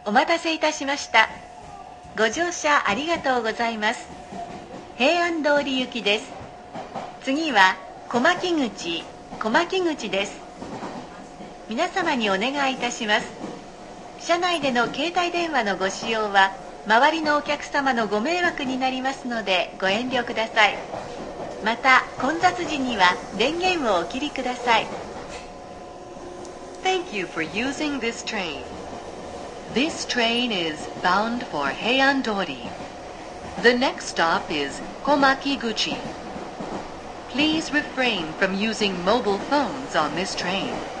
お待たせいたしました。ご乗車ありがとうございます。平安通り行きです。次は小牧口です。皆様にお願いいたします。車内での携帯電話のご使用は周りのお客様のご迷惑になりますのでご遠慮ください。また混雑時には電源をお切りください。 Thank you for using this train. This train is bound for Heian-dori. The next stop is Komakiguchi. Please refrain from using mobile phones on this train.